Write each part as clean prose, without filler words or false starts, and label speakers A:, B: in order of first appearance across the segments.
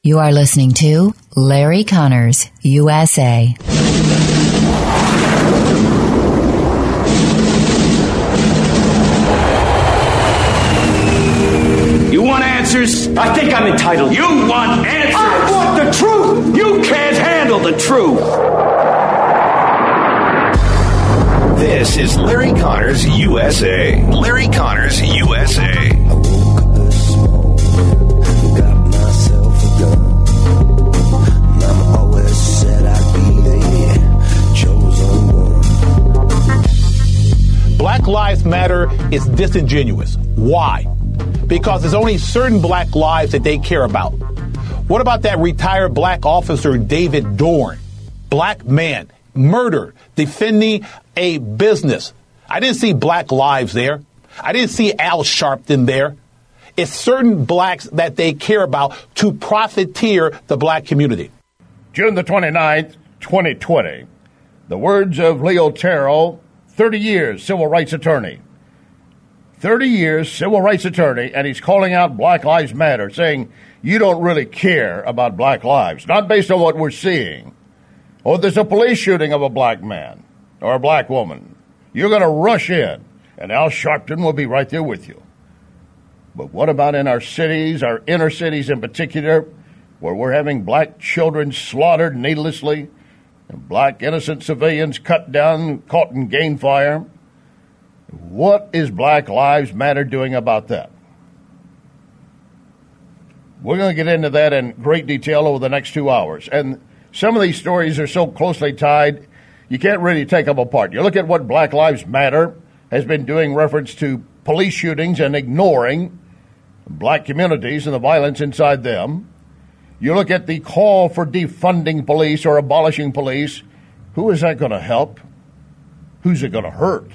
A: You are listening to Larry Connors, USA.
B: You want answers?
C: I think I'm entitled.
B: You want answers?
C: I want the truth!
B: You can't handle the truth!
D: This is Larry Connors, USA. Larry Connors, USA.
E: I woke up this morning, got myself a gun. Mama always said I'd be the chosen one.
F: Black Lives Matter is disingenuous. Why? Because there's only certain black lives that they care about. What about that retired black officer, David Dorn? Black man, murdered, defending a business. I didn't see black lives there. I didn't see Al Sharpton there. It's certain blacks that they care about to profiteer the black community.
G: June the 29th, 2020. The words of Leo Terrell, 30 years civil rights attorney. 30 years civil rights attorney, and he's calling out Black Lives Matter, saying you don't really care about black lives, not based on what we're seeing. Or there's a police shooting of a black man or a black woman. You're going to rush in, and Al Sharpton will be right there with you. But what about in our cities, our inner cities in particular, where we're having black children slaughtered needlessly and black innocent civilians cut down, caught in gang fire? What is Black Lives Matter doing about that? We're going to get into that in great detail over the next 2 hours. And some of these stories are so closely tied, you can't really take them apart. You look at what Black Lives Matter has been doing reference to police shootings and ignoring black communities and the violence inside them. You look at the call for defunding police or abolishing police. Who is that going to help? Who's it going to hurt?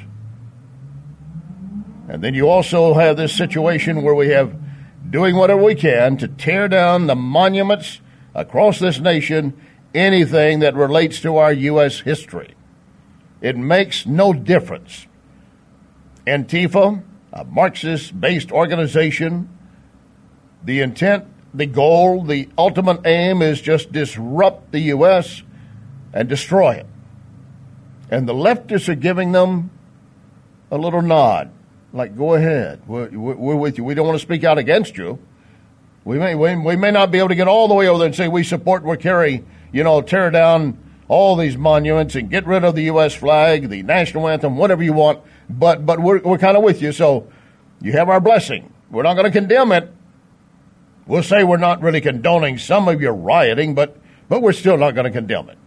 G: And then you also have this situation where we have doing whatever we can to tear down the monuments across this nation, anything that relates to our U.S. history. It makes no difference. Antifa, a Marxist-based organization, the intent, the goal, the ultimate aim is just disrupt the U.S. and destroy it. And the leftists are giving them a little nod. Like, go ahead. We're with you. We don't want to speak out against you. We may not be able to get all the way over there and say we support, we carry, tear down all these monuments and get rid of the U.S. flag, the national anthem, whatever you want. But we're kind of with you. So you have our blessing. We're not going to condemn it. We'll say we're not really condoning some of your rioting, but we're still not going to condemn it.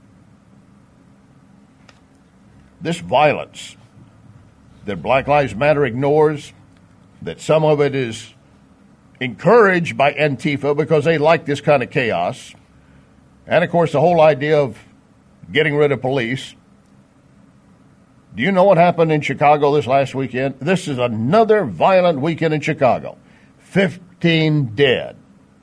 G: This violence that Black Lives Matter ignores, that some of it is encouraged by Antifa because they like this kind of chaos, and, of course, the whole idea of getting rid of police. Do you know what happened in Chicago this last weekend? This is another violent weekend in Chicago. 15 dead,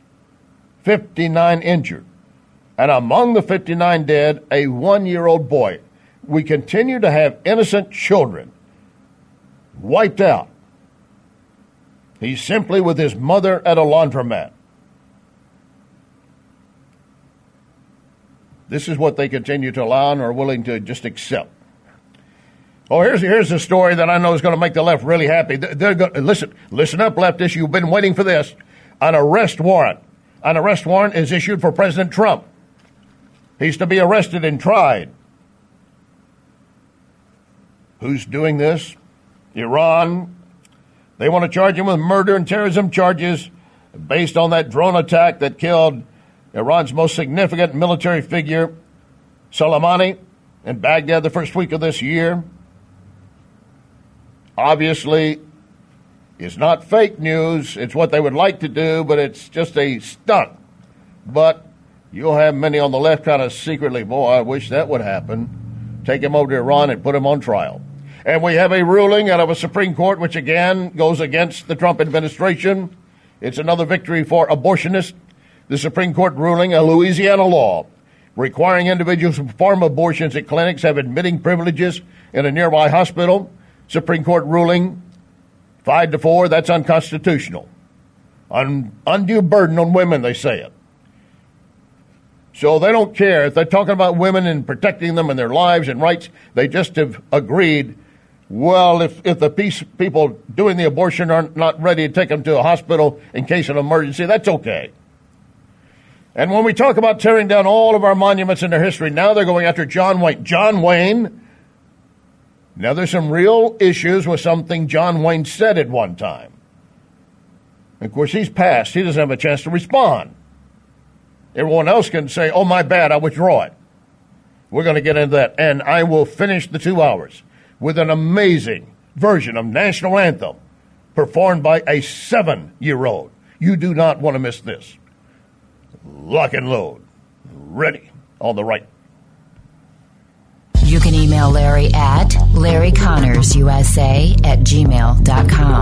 G: 59 injured, and among the 59 dead, a 1-year-old boy. We continue to have innocent children wiped out. He's simply with his mother at a laundromat. This is what they continue to allow and are willing to just accept. Oh, here's a story that I know is going to make the left really happy. They're going, listen up, leftists. You've been waiting for this. An arrest warrant. An arrest warrant is issued for President Trump. He's to be arrested and tried. Who's doing this? Iran. They want to charge him with murder and terrorism charges based on that drone attack that killed Iran's most significant military figure, Soleimani, in Baghdad the first week of this year. Obviously, it's not fake news. It's what they would like to do, but it's just a stunt. But you'll have many on the left kind of secretly, boy, I wish that would happen. Take him over to Iran and put him on trial. And we have a ruling out of a Supreme Court, which again goes against the Trump administration. It's another victory for abortionists. The Supreme Court ruling, a Louisiana law, requiring individuals who perform abortions at clinics have admitting privileges in a nearby hospital. Supreme Court ruling, 5-4, that's unconstitutional. Undue burden on women, they say it. So they don't care. If they're talking about women and protecting them and their lives and rights, they just have agreed, well, if the people doing the abortion are not ready to take them to a hospital in case of an emergency, that's okay. And when we talk about tearing down all of our monuments in their history, now they're going after John Wayne. John Wayne, now there's some real issues with something John Wayne said at one time. Of course, he's passed. He doesn't have a chance to respond. Everyone else can say, oh, my bad, I withdraw it. We're going to get into that. And I will finish the 2 hours with an amazing version of National Anthem performed by a 7-year-old. You do not want to miss this. Lock and load. Ready. On the right.
A: You can email Larry at LarryConnorsUSA@gmail.com.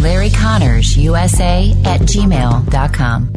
A: LarryConnorsUSA@gmail.com.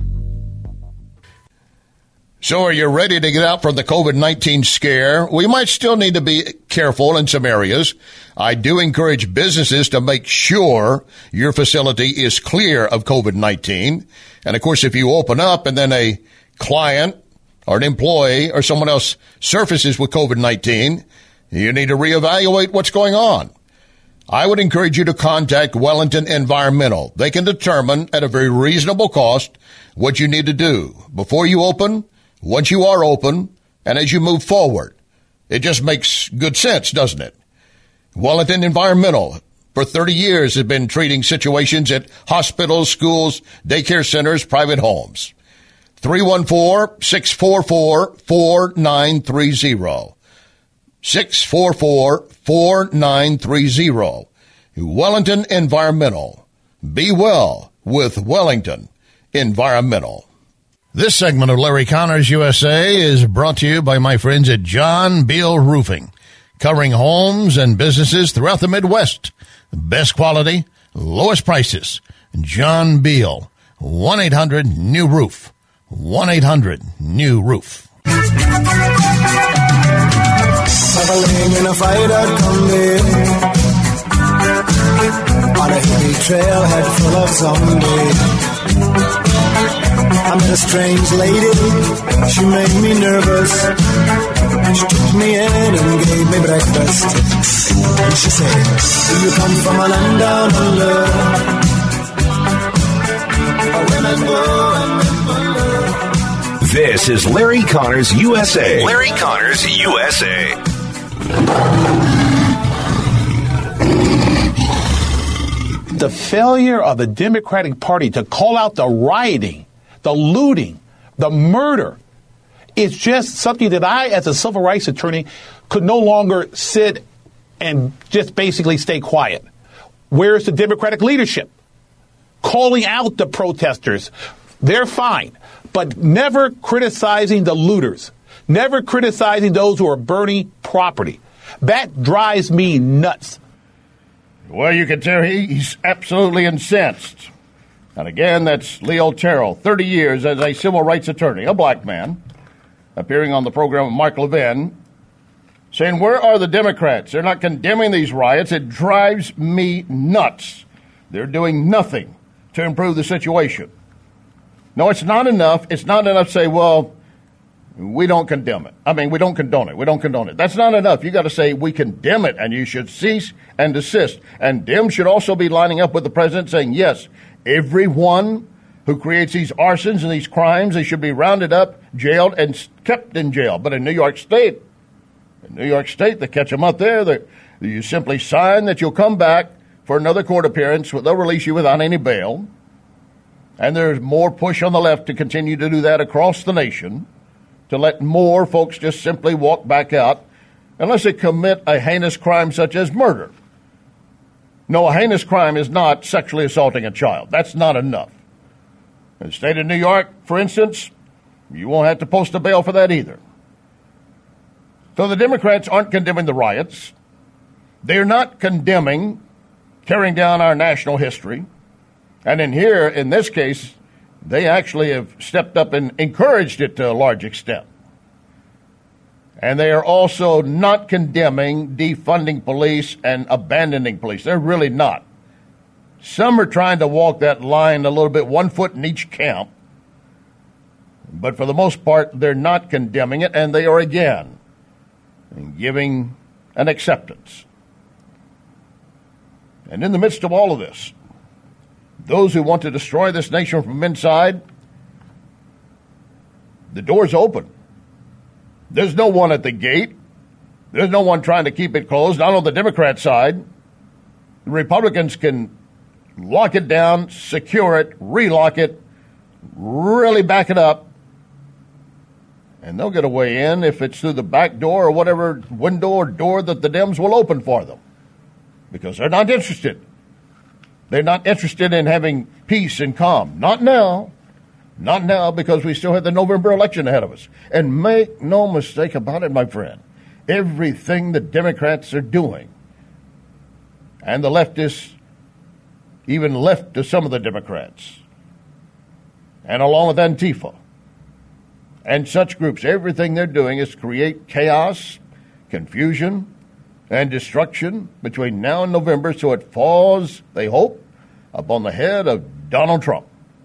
G: So are you ready to get out from the COVID-19 scare? We might still need to be careful in some areas. I do encourage businesses to make sure your facility is clear of COVID-19. And, of course, if you open up and then a client or an employee or someone else surfaces with COVID-19, you need to reevaluate what's going on. I would encourage you to contact Wellington Environmental. They can determine at a very reasonable cost what you need to do before you open, once you are open, and as you move forward. It just makes good sense, doesn't it? Wellington Environmental, for 30 years, has been treating situations at hospitals, schools, daycare centers, private homes. 314-644-4930. 644-4930. Wellington Environmental. Be well with Wellington Environmental. This segment of Larry Connors USA is brought to you by my friends at John Beal Roofing, covering homes and businesses throughout the Midwest. Best quality, lowest prices. John Beal, 1-800-NEW-ROOF. 1-800-NEW-ROOF.
E: Traveling in a fight at Combi on a hippie trailhead full of zombies. I met a strange lady, she made me nervous. She took me in and gave me breakfast. And she said, do you come from a land down under? Women go and men wonder.
D: This is Larry Connors USA. Larry Connors USA.
F: The failure of the Democratic Party to call out the rioting, the looting, the murder, is just something that I, as a civil rights attorney, could no longer sit and just basically stay quiet. Where's the Democratic leadership? Calling out the protesters. They're fine, but never criticizing the looters, never criticizing those who are burning property. That drives me nuts.
G: Well, you can tell he's absolutely incensed. And again, that's Leo Terrell, 30 years as a civil rights attorney, a black man, appearing on the program with Mark Levin, saying, where are the Democrats? They're not condemning these riots. It drives me nuts. They're doing nothing to improve the situation. No, it's not enough. It's not enough to say, well, we don't condemn it. I mean, we don't condone it. We don't condone it. That's not enough. You got to say we condemn it, and you should cease and desist. And Dem should also be lining up with the president saying, yes, everyone who creates these arsons and these crimes, they should be rounded up, jailed, and kept in jail. But in New York State, they catch them up there. You simply sign that you'll come back for another court appearance. They'll release you without any bail. And there's more push on the left to continue to do that across the nation, to let more folks just simply walk back out unless they commit a heinous crime such as murder. No, a heinous crime is not sexually assaulting a child. That's not enough. In the state of New York, for instance, you won't have to post a bail for that either. So the Democrats aren't condemning the riots. They're not condemning tearing down our national history. And in this case, they actually have stepped up and encouraged it to a large extent. And they are also not condemning defunding police and abandoning police. They're really not. Some are trying to walk that line a little bit, 1 foot in each camp. But for the most part, they're not condemning it, and they are again giving an acceptance. And in the midst of all of this, those who want to destroy this nation from inside, the door's open. There's no one at the gate. There's no one trying to keep it closed, not on the Democrat side. The Republicans can lock it down, secure it, relock it, really back it up, and they'll get a way in if it's through the back door or whatever window or door that the Dems will open for them, because they're not interested. They're not interested in having peace and calm. Not now. Not now, because we still have the November election ahead of us. And make no mistake about it, my friend, everything the Democrats are doing, and the leftists, even left to some of the Democrats, and along with Antifa, and such groups, everything they're doing is create chaos, confusion, and destruction between now and November, so it falls, they hope, upon the head of Donald Trump.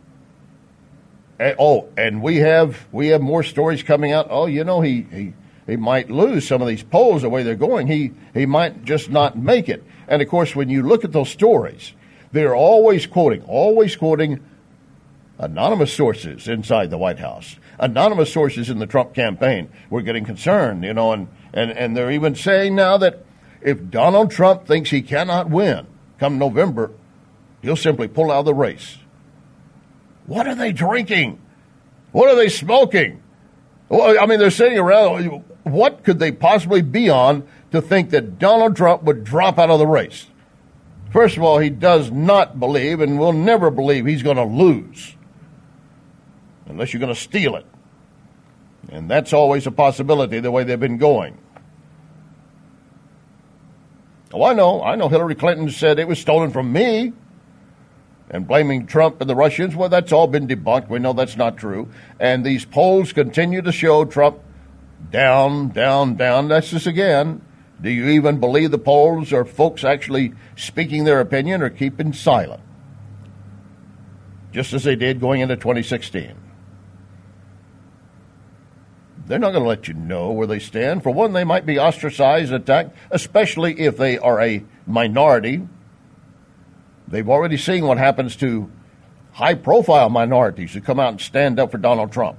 G: And we have more stories coming out. Oh, you know, he might lose some of these polls the way they're going. He might just not make it. And of course, when you look at those stories, they're always quoting anonymous sources inside the White House, anonymous sources in the Trump campaign. We're getting concerned, you know, and they're even saying now that if Donald Trump thinks he cannot win come November, he'll simply pull out of the race. What are they drinking? What are they smoking? Well, I mean, they're sitting around. What could they possibly be on to think that Donald Trump would drop out of the race? First of all, he does not believe and will never believe he's going to lose unless you're going to steal it. And that's always a possibility the way they've been going. Oh, I know Hillary Clinton said it was stolen from me, and blaming Trump and the Russians. Well, that's all been debunked. We know that's not true. And these polls continue to show Trump down, down, down. That's just again. Do you even believe the polls? Are folks actually speaking their opinion or keeping silent? Just as they did going into 2016. They're not going to let you know where they stand. For one, they might be ostracized, attacked, especially if they are a minority. They've already seen what happens to high-profile minorities who come out and stand up for Donald Trump.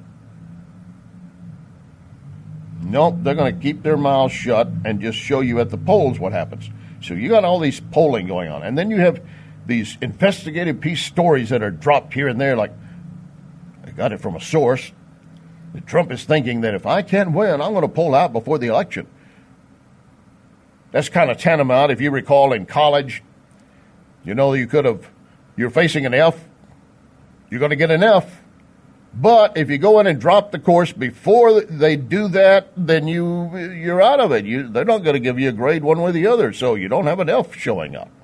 G: Nope, they're going to keep their mouths shut and just show you at the polls what happens. So you got all these polling going on. And then you have these investigative piece stories that are dropped here and there, like I got it from a source. That Trump is thinking that if I can't win, I'm going to pull out before the election. That's kind of tantamount, if you recall, in college. You know, you're facing an F, you're going to get an F. But if you go in and drop the course before they do that, then you're out of it. They're not going to give you a grade one way or the other, so you don't have an F showing up.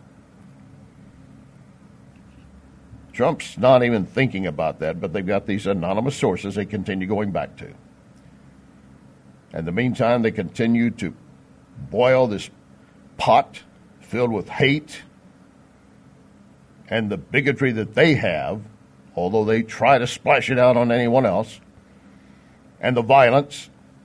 G: Trump's not even thinking about that, but they've got these anonymous sources they continue going back to. In the meantime, they continue to boil this pot filled with hate and the bigotry that they have, although they try to splash it out on anyone else, and the violence.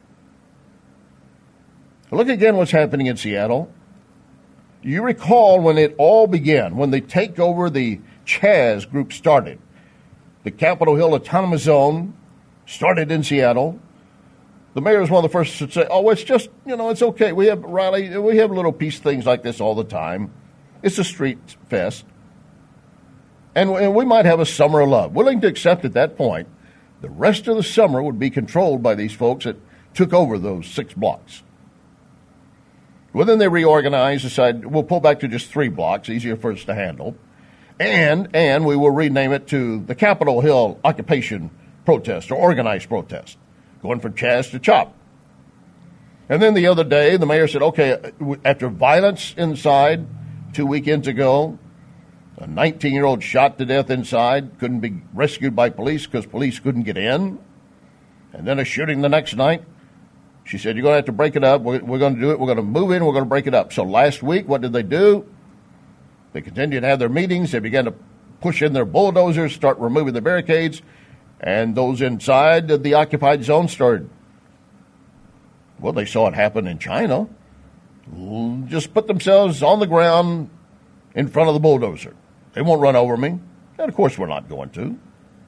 G: Look again what's happening in Seattle. You recall when it all began, when the takeover, the Chaz group started. The Capitol Hill Autonomous Zone started in Seattle. The mayor was one of the first to say, oh, it's just, it's okay. We have little peace things like this all the time. It's a street fest. And we might have a summer of love. Willing to accept at that point, the rest of the summer would be controlled by these folks that took over those 6 blocks. Well, then they reorganized, decided we'll pull back to just 3 blocks, easier for us to handle. And we will rename it to the Capitol Hill Occupation Protest or Organized Protest, going from Chaz to Chop. And then the other day, the mayor said, okay, after violence inside 2 weekends ago, a 19-year-old shot to death inside, couldn't be rescued by police because police couldn't get in. And then a shooting the next night. She said, you're going to have to break it up. We're going to do it. We're going to move in. We're going to break it up. So last week, what did they do? They continued to have their meetings. They began to push in their bulldozers, start removing the barricades. And those inside the occupied zone started, well, they saw it happen in China. Just put themselves on the ground in front of the bulldozer. They won't run over me. And, of course, we're not going to.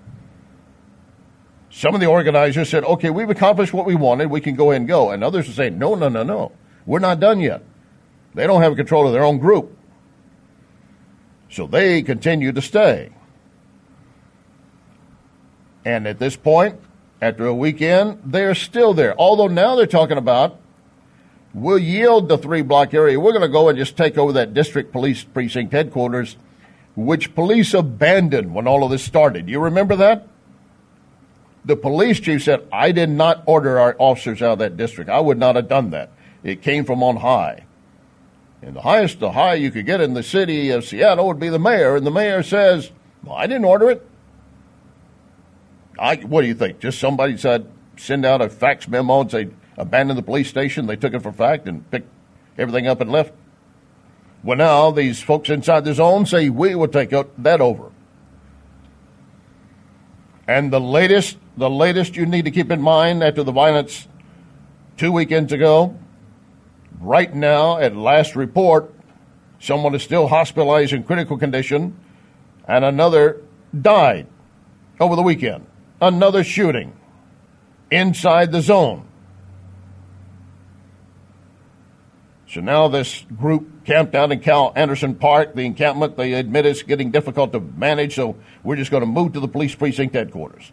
G: Some of the organizers said, okay, we've accomplished what we wanted. We can go ahead and go. And others are saying, no. We're not done yet. They don't have control of their own group. So they continue to stay. And at this point, after a weekend, they're still there. Although now they're talking about, we'll yield the 3-block area. We're going to go and just take over that district police precinct headquarters, which police abandoned when all of this started. You remember that? The police chief said, I did not order our officers out of that district. I would not have done that. It came from on high. And the high you could get in the city of Seattle would be the mayor. And the mayor says, well, I didn't order it. What do you think? Just somebody said, send out a fax memo and say, abandon the police station. They took it for fact and picked everything up and left. Well, now these folks inside the zone say, we will take that over. And the latest you need to keep in mind after the violence 2 weekends ago, right now, at last report, someone is still hospitalized in critical condition, and another died over the weekend. Another shooting inside the zone. So now this group camped out in Cal Anderson Park, the encampment, they admit it's getting difficult to manage, so we're just going to move to the police precinct headquarters.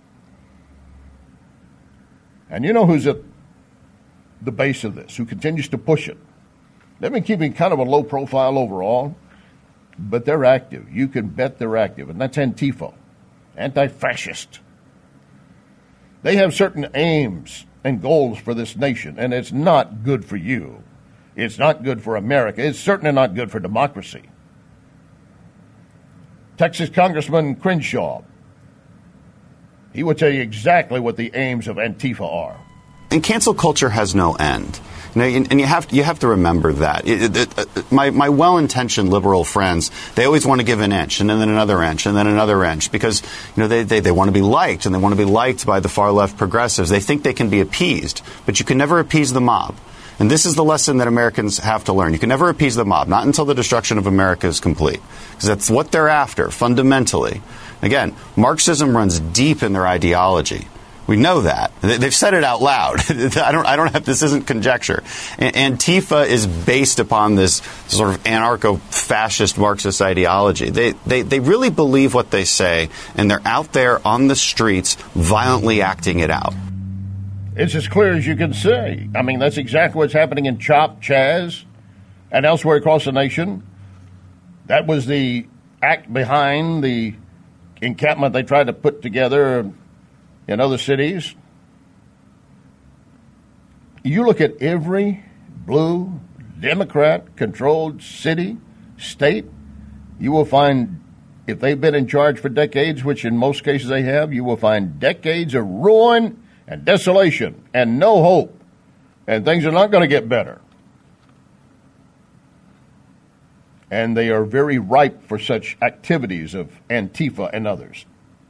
G: And you know who's at the base of this, who continues to push it? They've been keeping kind of a low profile overall, but they're active. You can bet they're active, and that's Antifa, anti-fascist. They have certain aims and goals for this nation, and it's not good for you. It's not good for America. It's certainly not good for democracy. Texas Congressman Crenshaw, he will tell you exactly what the aims of Antifa are.
H: And cancel culture has no end. You know, and you have to remember that. My well-intentioned liberal friends, they always want to give an inch and then another inch and then another inch because, you know, they want to be liked, and they want to be liked by the far-left progressives. They think they can be appeased, but you can never appease the mob. And this is the lesson that Americans have to learn. You can never appease the mob, not until the destruction of America is complete, because that's what they're after, fundamentally. Again, Marxism runs deep in their ideology. We know that. They've said it out loud. This isn't conjecture. Antifa is based upon this sort of anarcho-fascist Marxist ideology. They really believe what they say, and they're out there on the streets violently acting it out.
G: It's as clear as you can see. I mean, that's exactly what's happening in Chop, Chaz, and elsewhere across the nation. That was the act behind the encampment they tried to put together in other cities. You look at every blue, Democrat-controlled city, state, you will find, if they've been in charge for decades, which in most cases they have, you will find decades of ruin and desolation and no hope. And things are not going to get better. And they are very ripe for such activities of Antifa and others.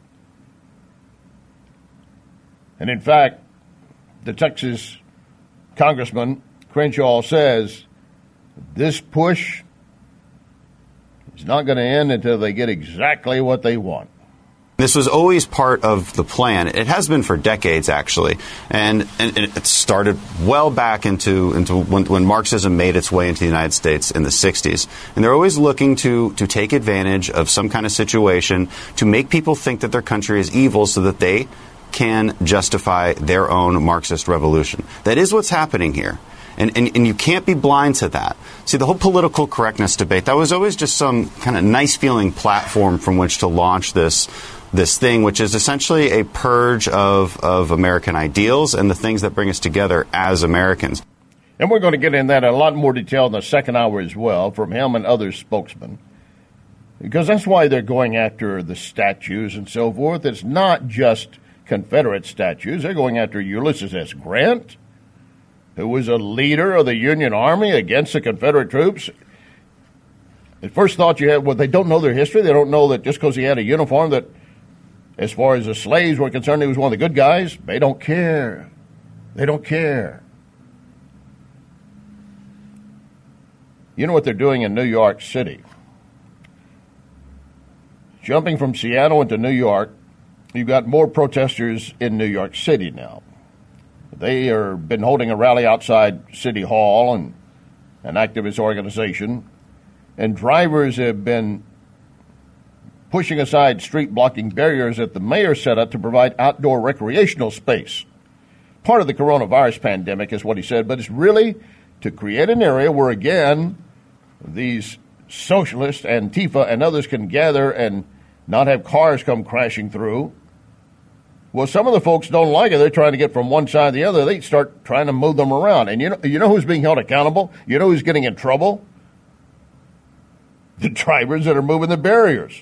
G: And in fact, the Texas Congressman Crenshaw says this push is not going to end until they get exactly what they want.
H: This was always part of the plan. It has been for decades, actually. And it started well back into when Marxism made its way into the United States in the 60s. And they're always looking to take advantage of some kind of situation to make people think that their country is evil so that they can justify their own Marxist revolution. That is what's happening here. And you can't be blind to that. See, the whole political correctness debate, that was always just some kind of nice-feeling platform from which to launch this thing, which is essentially a purge of American ideals and the things that bring us together as Americans.
G: And we're going to get in that in a lot more detail in the second hour as well from him and other spokesmen, because that's why they're going after the statues and so forth. It's not just Confederate statues. They're going after Ulysses S. Grant, who was a leader of the Union Army against the Confederate troops. The first thought you had, well, they don't know their history. They don't know that just because he had a uniform that As far as the slaves were concerned, he was one of the good guys. They don't care. They don't care. You know what they're doing in New York City? Jumping from Seattle into New York, you've got more protesters in New York City now. They have been holding a rally outside City Hall and an activist organization, and drivers have been pushing aside street-blocking barriers that the mayor set up to provide outdoor recreational space. Part of the coronavirus pandemic is what he said, but it's really to create an area where, again, these socialists, Antifa, and others can gather and not have cars come crashing through. Well, some of the folks don't like it. They're trying to get from one side to the other. They start trying to move them around. And you know who's being held accountable? You know who's getting in trouble? The drivers that are moving the barriers.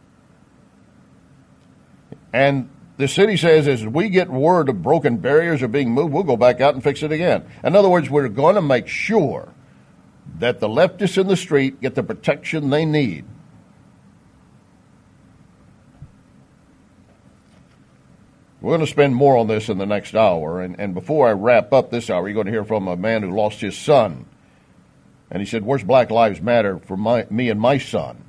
G: And the city says, as we get word of broken barriers are being moved, we'll go back out and fix it again. In other words, we're going to make sure that the leftists in the street get the protection they need. We're going to spend more on this in the next hour. And before I wrap up this hour, you're going to hear from a man who lost his son. And he said, where's Black Lives Matter for me and my son?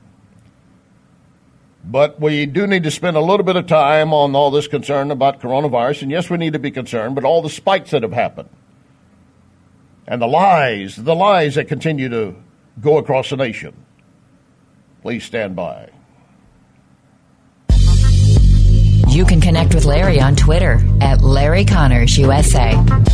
G: But we do need to spend a little bit of time on all this concern about coronavirus. And yes, we need to be concerned, but all the spikes that have happened and the lies that continue to go across the nation. Please stand by.
A: You can connect with Larry on Twitter at Larry Connors USA.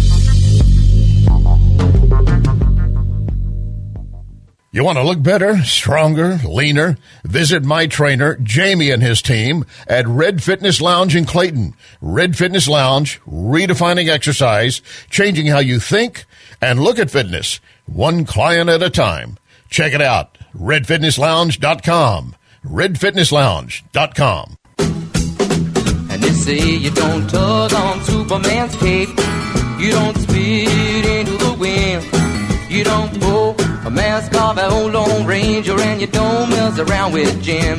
G: You want to look better, stronger, leaner? Visit my trainer, Jamie, and his team at Red Fitness Lounge in Clayton. Red Fitness Lounge, redefining exercise, changing how you think and look at fitness, one client at a time. Check it out, redfitnesslounge.com. redfitnesslounge.com.
I: And they say you don't tug on Superman's cape, you don't spit into the wind, you don't pull a mask off an old Lone Ranger, and you don't mess around with Jim.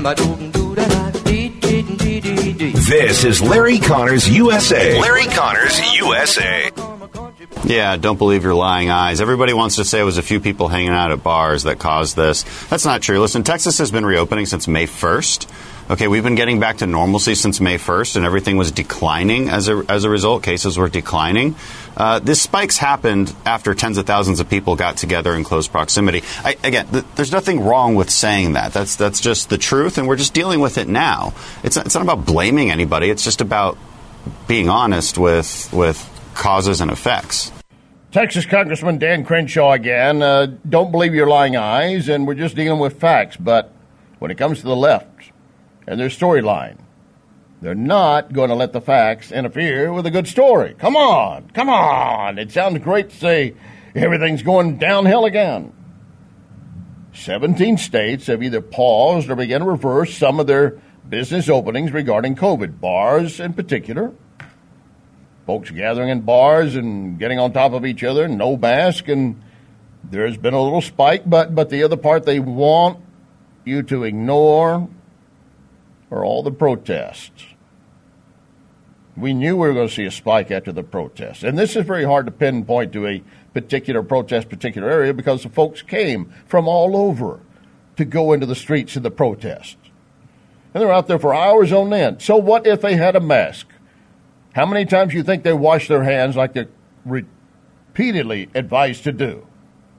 D: This is Larry Connors USA. Larry Connors USA.
H: Yeah, don't believe your lying eyes. Everybody wants to say it was a few people hanging out at bars that caused this. That's not true. Listen, Texas has been reopening since May 1st. Okay, we've been getting back to normalcy since May 1st, and everything was declining as a result. Cases were declining. This spikes happened after tens of thousands of people got together in close proximity. There's nothing wrong with saying that. That's just the truth, and we're just dealing with it now. It's not about blaming anybody. It's just about being honest with causes and effects.
G: Texas Congressman Dan Crenshaw again. Don't believe your lying eyes, and we're just dealing with facts. But when it comes to the left and their storyline, they're not going to let the facts interfere with a good story. Come on. It sounds great to say everything's going downhill again. 17 states have either paused or begun to reverse some of their business openings regarding COVID, bars in particular. Folks gathering in bars and getting on top of each other, no mask, and there's been a little spike, but the other part they want you to ignore are all the protests. We knew we were going to see a spike after the protests. And this is very hard to pinpoint to a particular protest, particular area, because the folks came from all over to go into the streets of the protest. And they're out there for hours on end. So what if they had a mask? How many times do you think they wash their hands like they're repeatedly advised to do?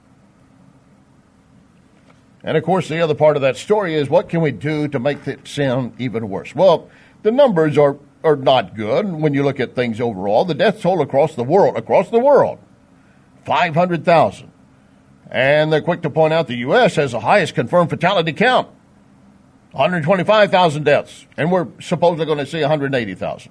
G: And, of course, the other part of that story is what can we do to make it sound even worse? Well, the numbers are not good when you look at things overall. The death toll across the world, 500,000. And they're quick to point out the U.S. has the highest confirmed fatality count, 125,000 deaths. And we're supposedly going to see 180,000.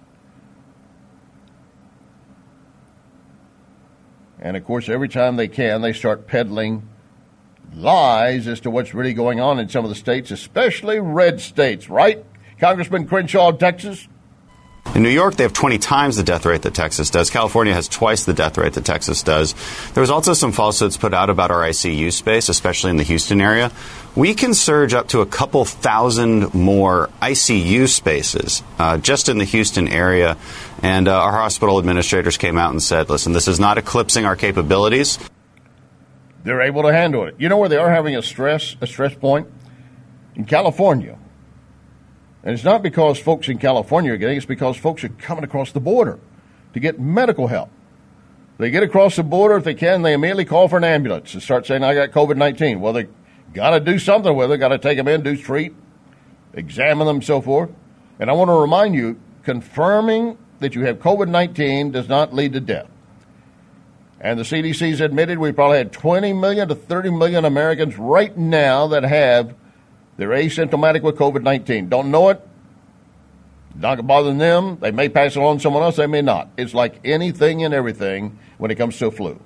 G: And, of course, every time they can, they start peddling lies as to what's really going on in some of the states, especially red states, right? Congressman Crenshaw of Texas?
H: In New York, they have 20 times the death rate that Texas does. California has twice the death rate that Texas does. There was also some falsehoods put out about our ICU space, especially in the Houston area. We can surge up to a couple thousand more ICU spaces just in the Houston area. And our hospital administrators came out and said, listen, this is not eclipsing our capabilities.
G: They're able to handle it. You know where they are having a stress point? In California. And it's not because folks in California are getting it, it's because folks are coming across the border to get medical help. They get across the border, if they can, they immediately call for an ambulance and start saying, I got COVID-19. Well, they got to do something with it, got to take them in, do treat, examine them, so forth. And I want to remind you, confirming that you have COVID-19 does not lead to death. And the CDC's admitted we probably had 20 million to 30 million Americans right now that they're asymptomatic with COVID-19. Don't know it. Not bothering them. They may pass it on to someone else. They may not. It's like anything and everything when it comes to flu.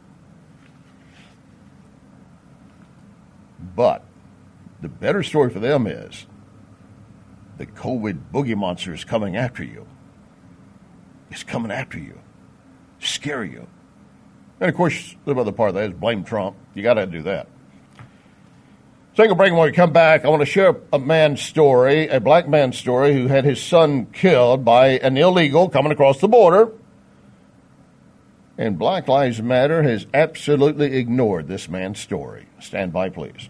G: But the better story for them is the COVID boogie monster is coming after you. It's coming after you. Scare you. And, of course, the other part of that is blame Trump. You got to do that. Take a break, and when we come back, I want to share a man's story, a black man's story, who had his son killed by an illegal coming across the border. And Black Lives Matter has absolutely ignored this man's story. Stand by, please.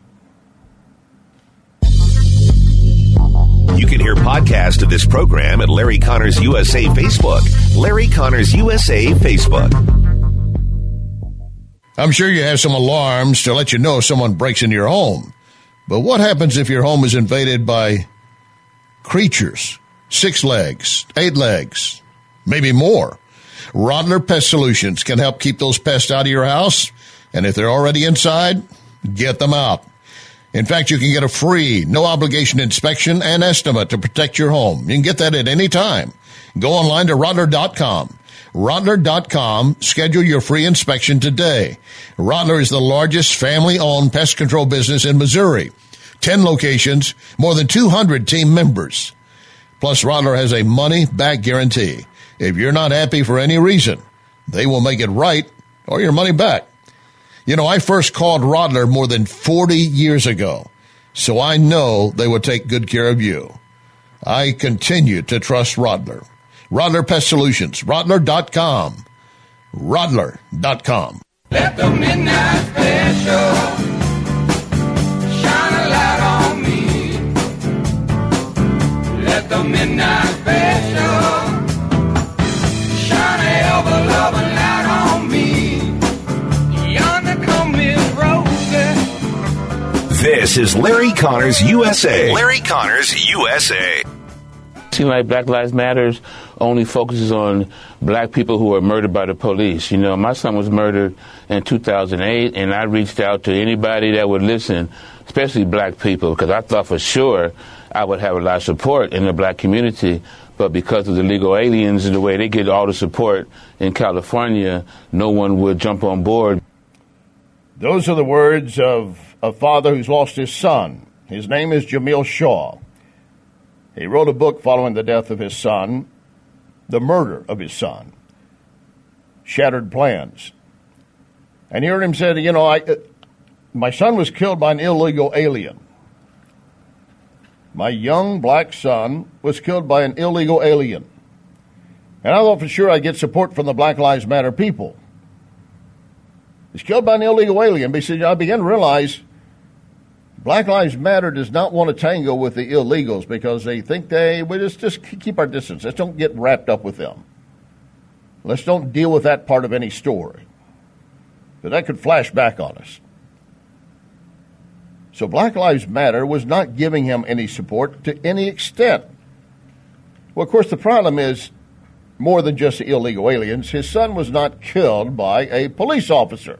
D: You can hear podcast of this program at Larry Connors USA Facebook. Larry Connors USA Facebook.
G: I'm sure you have some alarms to let you know if someone breaks into your home. But what happens if your home is invaded by creatures, 6 legs, 8 legs, maybe more? Rodler Pest Solutions can help keep those pests out of your house. And if they're already inside, get them out. In fact, you can get a free, no-obligation inspection and estimate to protect your home. You can get that at any time. Go online to Rodler.com. Rodler.com. Schedule your free inspection today. Rodler is the largest family-owned pest control business in Missouri. 10 locations, more than 200 team members. Plus, Rodler has a money-back guarantee. If you're not happy for any reason, they will make it right or your money back. You know, I first called Rodler more than 40 years ago, so I know they will take good care of you. I continue to trust Rodler. Rodler Pest Solutions, Rodler.com. Rodler.com.
I: Let the midnight special shine a light on me. Let the midnight special shine a ever-loving light on me. Yonder come Miss Rosie.
D: This is Larry Connors USA. Larry Connors USA.
J: Seems like Black Lives Matters only focuses on black people who were murdered by the police. You know, my son was murdered in 2008, and I reached out to anybody that would listen, especially black people, because I thought for sure I would have a lot of support in the black community. But because of the illegal aliens and the way they get all the support in California, no one would jump on board.
G: Those are the words of a father who's lost his son. His name is Jamil Shaw. He wrote a book following the death of his son, the murder of his son, Shattered Plans. And you heard him say, you know, my son was killed by an illegal alien. My young black son was killed by an illegal alien. And I thought for sure I'd get support from the Black Lives Matter people. He's killed by an illegal alien because I began to realize Black Lives Matter does not want to tango with the illegals because they think we just keep our distance. Let's don't get wrapped up with them. Let's don't deal with that part of any story. But that could flash back on us. So Black Lives Matter was not giving him any support to any extent. Well, of course, the problem is more than just the illegal aliens. His son was not killed by a police officer.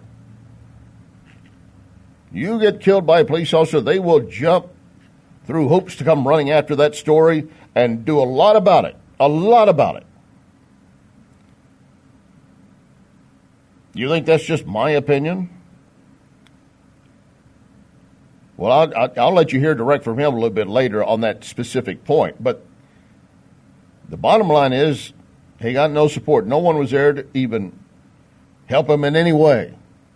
G: You get killed by a police officer, they will jump through hoops to come running after that story and do a lot about it. A lot about it. You think that's just my opinion? Well, I'll let you hear direct from him a little bit later on that specific point. But the bottom line is He got no support. No one was there to even help him in any way.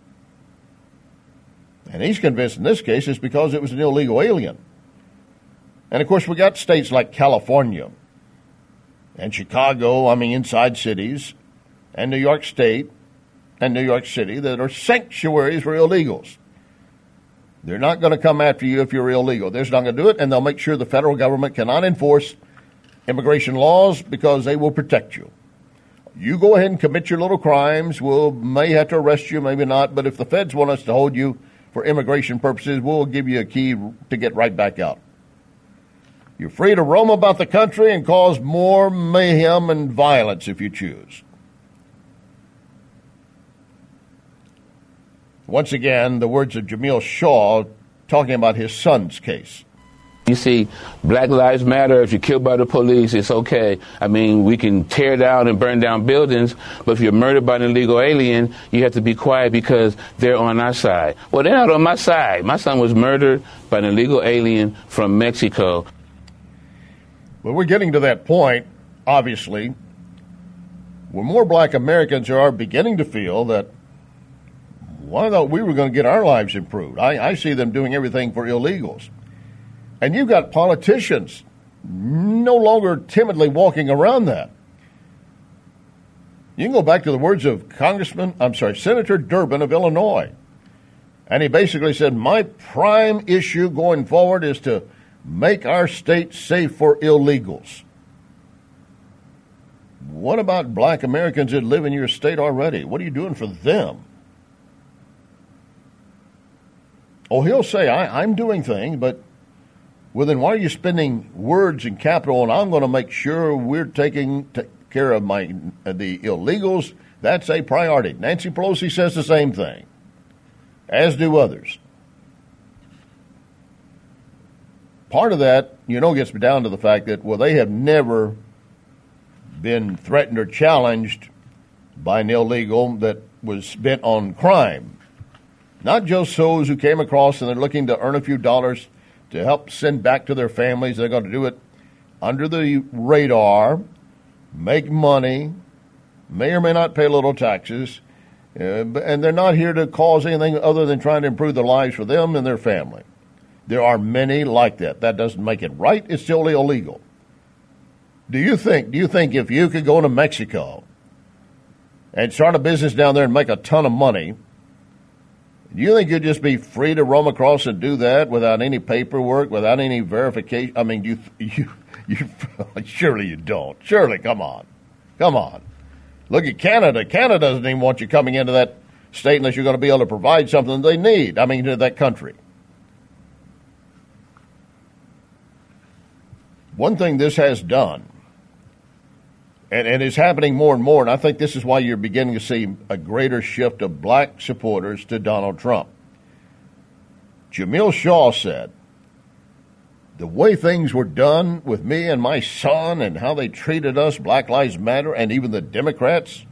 G: And he's convinced in this case it's because it was an illegal alien. And, of course, we got states like California and Chicago, inside cities, and New York State and New York City that are sanctuaries for illegals. They're not going to come after you if you're illegal. They're just not going to do it, and they'll make sure the federal government cannot enforce immigration laws because they will protect you. You go ahead and commit your little crimes. We may have to arrest you, maybe not, but if the feds want us to hold you for immigration purposes, we'll give you a key to get right back out. You're free to roam about the country and cause more mayhem and violence if you choose. Once again, the words of Jamil Shaw talking about his son's case.
J: You see, Black Lives Matter, if you're killed by the police, it's okay. We can tear down and burn down buildings, but if you're murdered by an illegal alien, you have to be quiet because they're on our side. Well, they're not on my side. My son was murdered by an illegal alien from Mexico.
G: Well, we're getting to that point, obviously, where more black Americans are beginning to feel that, why thought we were going to get our lives improved? I see them doing everything for illegals. And you've got politicians no longer timidly walking around that. You can go back to the words of Senator Durbin of Illinois. And he basically said, my prime issue going forward is to make our state safe for illegals. What about black Americans that live in your state already? What are you doing for them? Oh, he'll say, I'm doing things, but well, then why are you spending words and capital, and I'm going to make sure we're taking care of the illegals? That's a priority. Nancy Pelosi says the same thing, as do others. Part of that, gets down to the fact that, they have never been threatened or challenged by an illegal that was bent on crime. Not just those who came across and they're looking to earn a few dollars to help send back to their families. They're going to do it under the radar, make money, may or may not pay little taxes, and they're not here to cause anything other than trying to improve their lives for them and their family. There are many like that. That doesn't make it right. It's still illegal. Do you think if you could go to Mexico and start a business down there and make a ton of money, do you think you'd just be free to roam across and do that without any paperwork, without any verification? You surely you don't. Surely, come on. Look at Canada. Canada doesn't even want you coming into that state unless you're going to be able to provide something they need. To that country. One thing this has done, and it's happening more and more, and I think this is why you're beginning to see a greater shift of black supporters to Donald Trump. Jamil Shaw said, the way things were done with me and my son and how they treated us, Black Lives Matter, and even the Democrats,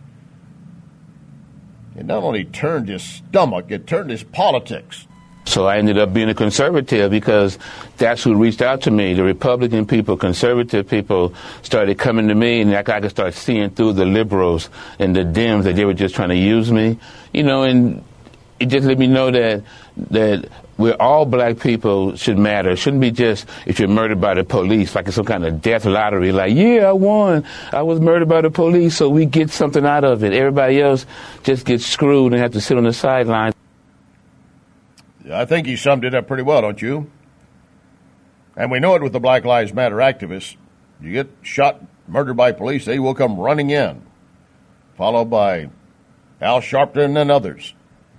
G: it not only turned his stomach, it turned his politics.
J: So I ended up being a conservative because that's who reached out to me. The Republican people, conservative people started coming to me, and I could start seeing through the liberals and the Dems that they were just trying to use me, and it just let me know that we're all black people should matter. It shouldn't be just if you're murdered by the police, like it's some kind of death lottery, like, yeah, I won. I was murdered by the police, so we get something out of it. Everybody else just gets screwed and have to sit on the sidelines.
G: I think he summed it up pretty well, don't you? And we know it with the Black Lives Matter activists. You get shot, murdered by police, they will come running in, followed by Al Sharpton and others.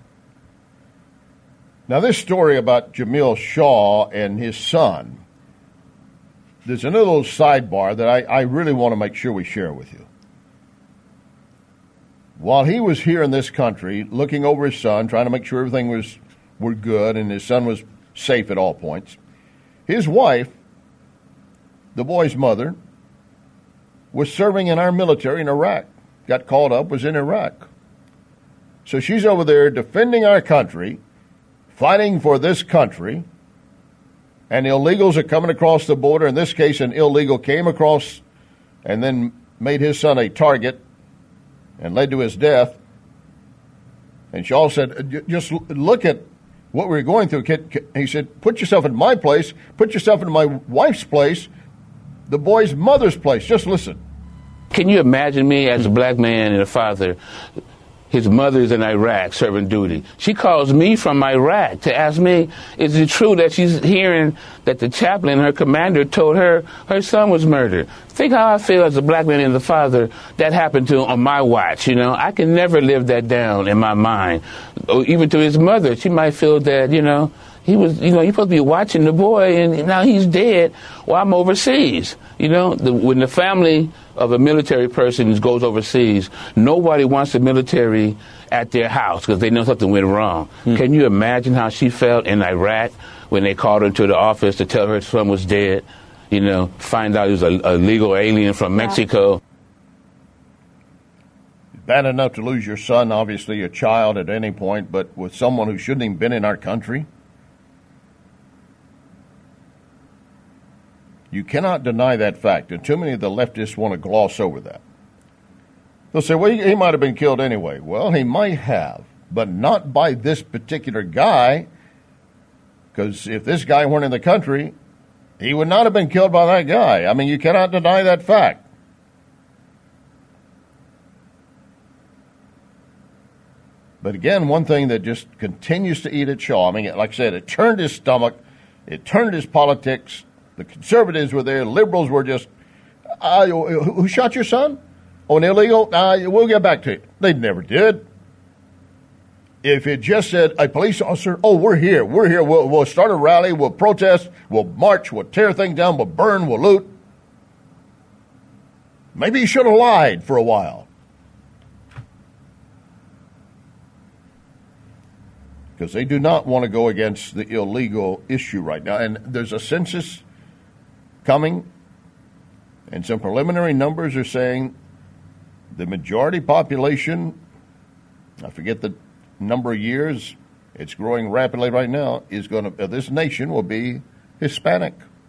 G: Now, this story about Jamil Shaw and his son, there's another little sidebar that I really want to make sure we share with you. While he was here in this country, looking over his son, trying to make sure everything were good and his son was safe at all points, his wife, the boy's mother, was serving in our military in Iraq. Got called up, was in Iraq. So she's over there defending our country, fighting for this country, and illegals are coming across the border. In this case, an illegal came across and then made his son a target and led to his death. And Shaw said, just look at what we're going through. He said, put yourself in my place, put yourself in my wife's place, the boy's mother's place. Just listen.
J: Can you imagine me as a black man and a father? His mother's in Iraq serving duty. She calls me from Iraq to ask me, is it true that she's hearing that the chaplain, her commander, told her her son was murdered? Think how I feel as a black man and the father that happened to on my watch, you know. I can never live that down in my mind. Or even to his mother, she might feel that, you know, he was, you know, you're supposed to be watching the boy, and now he's dead while I'm overseas. You know, when the family of a military person goes overseas, nobody wants the military at their house because they know something went wrong. Can you imagine how she felt in Iraq when they called her to the office to tell her son was dead? You know, find out he was a legal alien from Mexico.
G: Bad enough to lose your son, obviously a child at any point, but with someone who shouldn't even been in our country. You cannot deny that fact, and too many of the leftists want to gloss over that. They'll say, well, he might have been killed anyway. Well, he might have, but not by this particular guy, because if this guy weren't in the country, he would not have been killed by that guy. I mean, you cannot deny that fact. But again, one thing that just continues to eat at Shaw, I mean, like I said, it turned his stomach, it turned his politics. The conservatives were there. Liberals were just, who shot your son? Oh, an illegal? We'll get back to it. They never did. If it just said a police officer, oh, we're here. We'll start a rally. We'll protest. We'll march. We'll tear things down. We'll burn. We'll loot. Maybe he should have lied for a while. Because they do not want to go against the illegal issue right now. And there's a census coming, and some preliminary numbers are saying the majority population, I forget the number of years, it's growing rapidly right now, is going to, this nation will be Hispanic.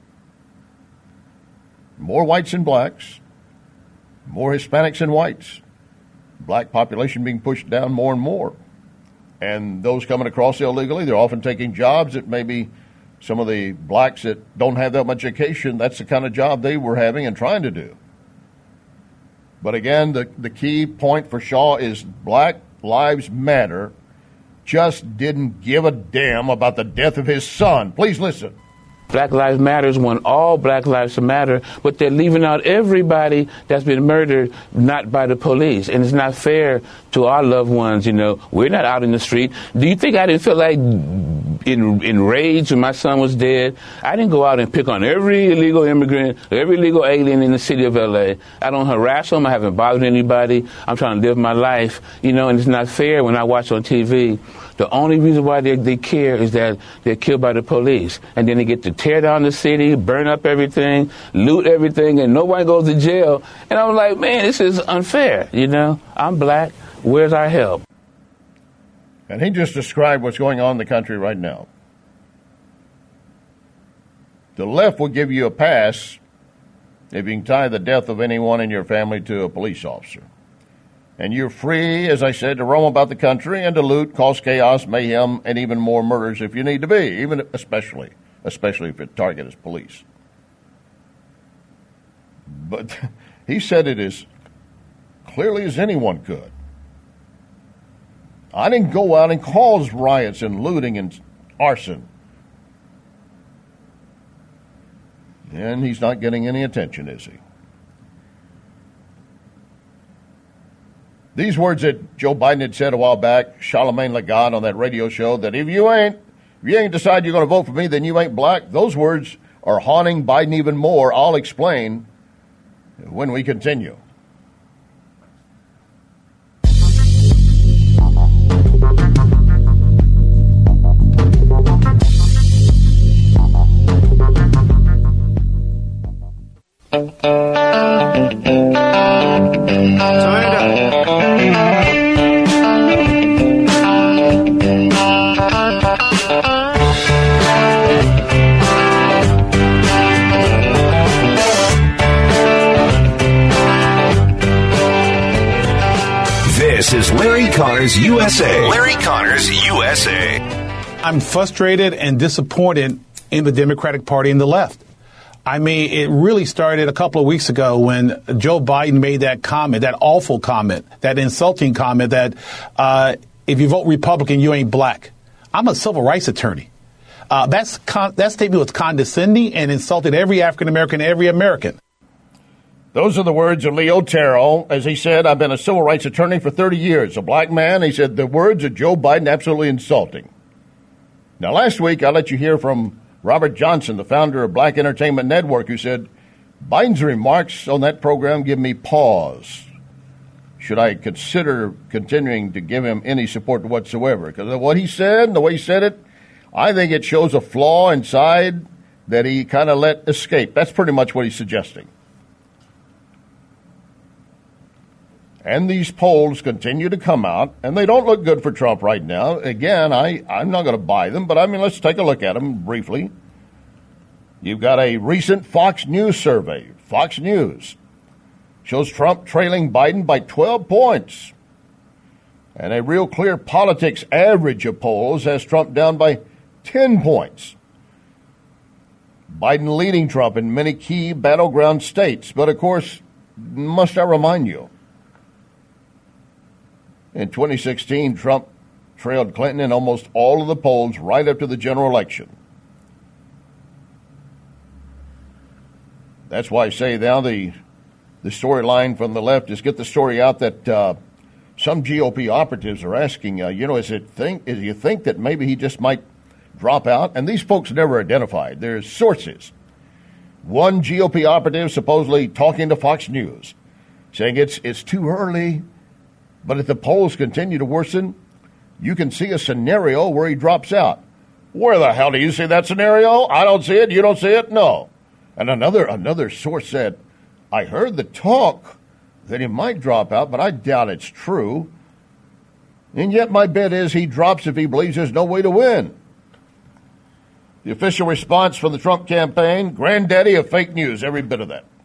G: More whites than blacks, more Hispanics than whites. Black population being pushed down more and more. And those coming across illegally, they're often taking jobs that maybe some of the blacks that don't have that much education, that's the kind of job they were having and trying to do. But again, the key point for Shaw is Black Lives Matter just didn't give a damn about the death of his son. Please listen.
J: Black Lives Matters want all Black lives to matter, but they're leaving out everybody that's been murdered not by the police. And it's not fair to our loved ones, you know. We're not out in the street. Do you think I didn't feel like enraged when my son was dead? I didn't go out and pick on every illegal immigrant, every illegal alien in the city of L.A. I don't harass them. I haven't bothered anybody. I'm trying to live my life, you know, and it's not fair when I watch on TV. The only reason why they care is that they're killed by the police. And then they get to tear down the city, burn up everything, loot everything, and nobody goes to jail. And I'm like, man, this is unfair, you know? I'm black. Where's our help?
G: And he just described what's going on in the country right now. The left will give you a pass if you can tie the death of anyone in your family to a police officer. And you're free, as I said, to roam about the country and to loot, cause chaos, mayhem, and even more murders if you need to be, even especially if your target is police. But he said it as clearly as anyone could. I didn't go out and cause riots and looting and arson. And he's not getting any attention, is he? These words that Joe Biden had said a while back, Charlemagne Lagarde on that radio show, that if you ain't decided you're going to vote for me, then you ain't black. Those words are haunting Biden even more. I'll explain when we continue.
D: Larry Connors USA. Larry Connors USA.
F: I'm frustrated and disappointed in the Democratic Party and the left. I mean, it really started a couple of weeks ago when Joe Biden made that comment, that awful comment, that insulting comment that if you vote Republican, you ain't black. I'm a civil rights attorney. That statement was condescending and insulted every African American, every American.
G: Those are the words of Leo Terrell. As he said, I've been a civil rights attorney for 30 years. A black man, he said, the words of Joe Biden absolutely insulting. Now, last week, I let you hear from Robert Johnson, the founder of Black Entertainment Network, who said, Biden's remarks on that program give me pause. Should I consider continuing to give him any support whatsoever? Because of what he said and the way he said it, I think it shows a flaw inside that he kind of let escape. That's pretty much what he's suggesting. And these polls continue to come out, and they don't look good for Trump right now. Again, I'm not going to buy them, but I mean, let's take a look at them briefly. You've got a recent Fox News survey. Fox News shows Trump trailing Biden by 12 points. And a Real Clear Politics average of polls has Trump down by 10 points. Biden leading Trump in many key battleground states. But, of course, must I remind you, in 2016, Trump trailed Clinton in almost all of the polls right up to the general election. That's why I say now the storyline from the left is get the story out that some GOP operatives are asking, do you think that maybe he just might drop out? And these folks never identified. There's sources. One GOP operative supposedly talking to Fox News, saying it's too early. But if the polls continue to worsen, you can see a scenario where he drops out. Where the hell do you see that scenario? I don't see it. You don't see it? No. And another source said, I heard the talk that he might drop out, but I doubt it's true. And yet my bet is he drops if he believes there's no way to win. The official response from the Trump campaign, granddaddy of fake news, every bit of that.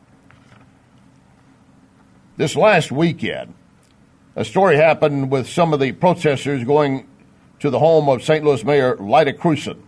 G: This last weekend, a story happened with some of the protesters going to the home of St. Louis Mayor Lyda Krewson.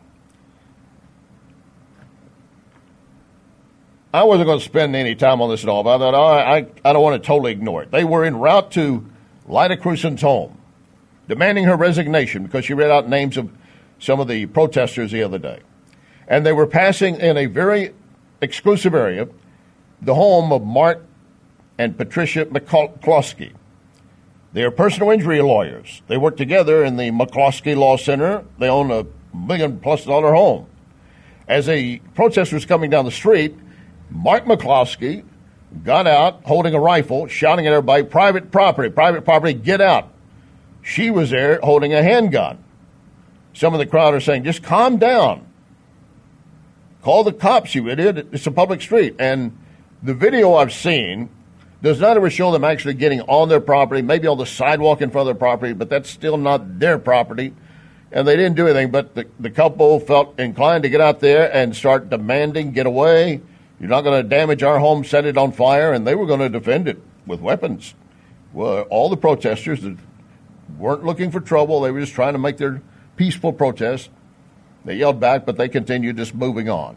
G: I wasn't going to spend any time on this at all, but I thought, I don't want to totally ignore it. They were en route to Lyda Krewson's home, demanding her resignation because she read out names of some of the protesters the other day. And they were passing in a very exclusive area, the home of Mark and Patricia McCloskey. They are personal injury lawyers. They work together in the McCloskey Law Center. They own $1 million+ home. As a protester was coming down the street, Mark McCloskey got out holding a rifle, shouting at everybody, private property, get out. She was there holding a handgun. Some of the crowd are saying, just calm down. Call the cops, you idiot. It's a public street. And the video I've seen does not ever show them actually getting on their property, maybe on the sidewalk in front of their property, but that's still not their property. And they didn't do anything, but the couple felt inclined to get out there and start demanding, get away. You're not going to damage our home, set it on fire, and they were going to defend it with weapons. Well, all the protesters that weren't looking for trouble, they were just trying to make their peaceful protest. They yelled back, but they continued just moving on.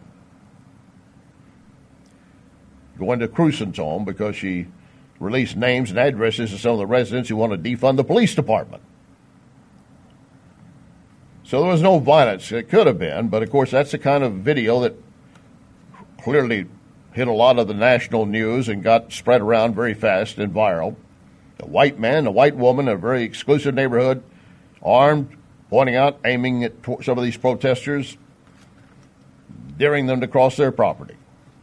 G: Going to Krewson's home because she released names and addresses of some of the residents who want to defund the police department. So there was no violence. It could have been, but of course that's the kind of video that clearly hit a lot of the national news and got spread around very fast and viral. A white man, a white woman, a very exclusive neighborhood, armed, pointing out, aiming at some of these protesters, daring them to cross their property.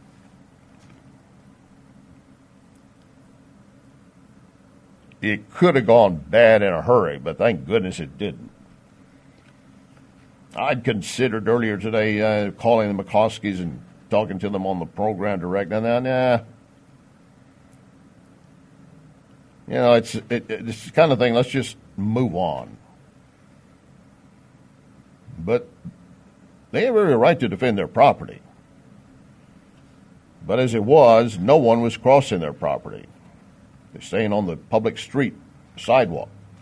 G: It could have gone bad in a hurry, but thank goodness it didn't. I'd considered earlier today calling the McCloskeys and talking to them on the program direct. Nah. You know, it's the kind of thing, let's just move on. But they have every right to defend their property. But as it was, no one was crossing their property. They're staying on the public street, sidewalk.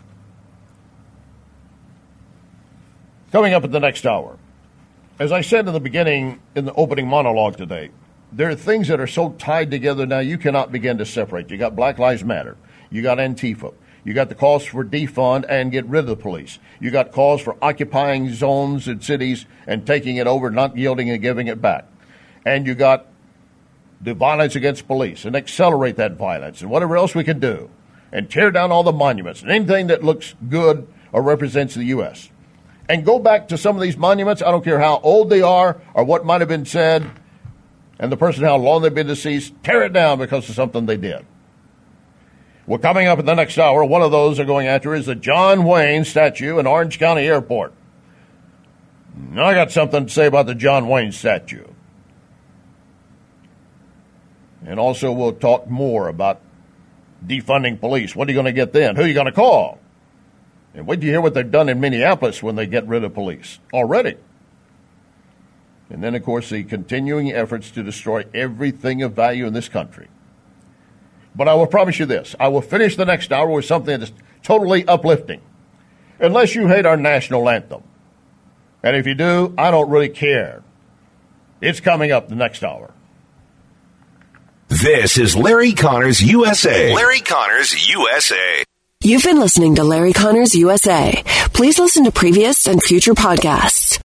G: Coming up at the next hour, as I said in the beginning, in the opening monologue today, there are things that are so tied together now you cannot begin to separate. You got Black Lives Matter. You got Antifa. You got the calls for defund and get rid of the police. You got calls for occupying zones in cities and taking it over, not yielding and giving it back. And you got the violence against police and accelerate that violence and whatever else we can do and tear down all the monuments and anything that looks good or represents the U.S. And go back to some of these monuments. I don't care how old they are or what might have been said and the person how long they've been deceased. Tear it down because of something they did. Well, coming up in the next hour, one of those they're going after is the John Wayne statue in Orange County Airport. Now, I got something to say about the John Wayne statue. And also we'll talk more about defunding police. What are you going to get then? Who are you going to call? And wait till you hear what they've done in Minneapolis when they get rid of police already. And then, of course, the continuing efforts to destroy everything of value in this country. But I will promise you this. I will finish the next hour with something that is totally uplifting. Unless you hate our national anthem. And if you do, I don't really care. It's coming up the next hour.
D: This is Larry Connors USA. Larry Connors USA.
K: You've been listening to Larry Connors USA. Please listen to previous and future podcasts